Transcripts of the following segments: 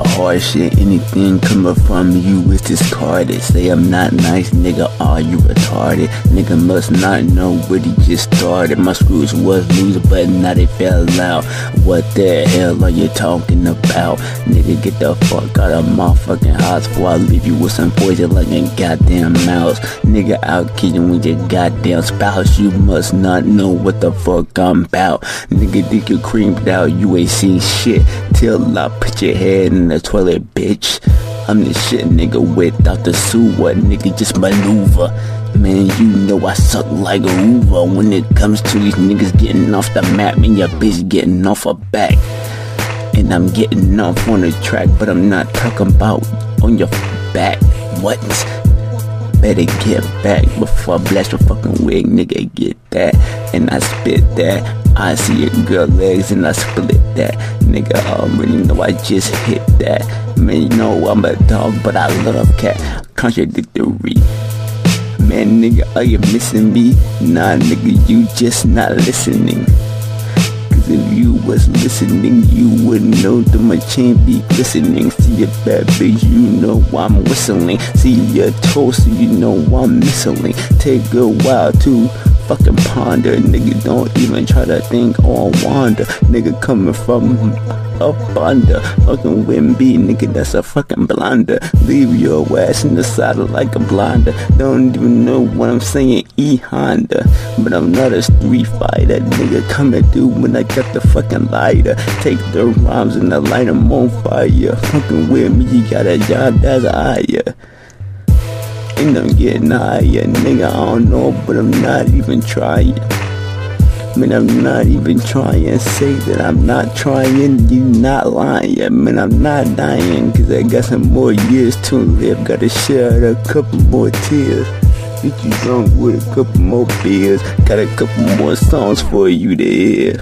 hard shit. Anything coming from you is discarded. Say I'm not nice, nigga, are you retarded? Nigga must not know what he just started. My screws was loose, but now they fell out. What the hell are you talking about? Nigga, get the fuck out of my fucking house before I leave you with some poison like a goddamn mouse. Nigga, I'll kill you with your goddamn spouse. You must not know what the fuck I'm about. Nigga, think you creamed out, you ain't seen shit till I put your head in the toilet, bitch. I'm the shit, nigga, without the sewer. Nigga, just maneuver. Man, you know I suck like a Hoover. When it comes to these niggas getting off the map, and your bitch getting off her back. And I'm getting off on the track, but I'm not talking about on your back. What? Better get back before I blast your fucking wig, nigga, get that. And I spit that. I see your girl legs and I split that. Nigga, I already know I just hit that. Man, you know I'm a dog, but I love cat. Contradictory. Man, nigga, are you missing me? Nah, nigga, you just not listening. Cause if you was listening, you would know that my chain be glistening. See a bad bitch, you know I'm whistling. See your toes, so you know I'm missing. Take a while to fucking ponder. Nigga, don't even try to think or wander. Nigga, coming from up under. Fucking Wimby, nigga, that's a fucking blunder. Leave your ass in the saddle like a blinder. Don't even know what I'm saying, E-Honda. But I'm not a street fighter. Nigga, coming through when I got the fucking lighter. Take the rhymes and I light them on fire. Fucking with me, you got a job that's higher. And I'm getting higher, nigga, I don't know, but I'm not even trying. Man, I'm not even trying. Say that I'm not trying, you not lying. Man, I'm not dying, cause I got some more years to live. Gotta shed a couple more tears. Get you drunk with a couple more beers. Got a couple more songs for you to hear.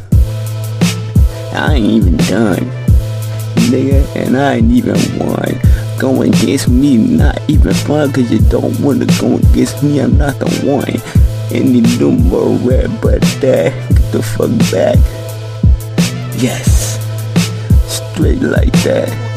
I ain't even done, nigga, and I ain't even won. Going against me, not even fun, cause you don't wanna go against me, I'm not the one. Any no more rap but that, get the fuck back. Yes, straight like that.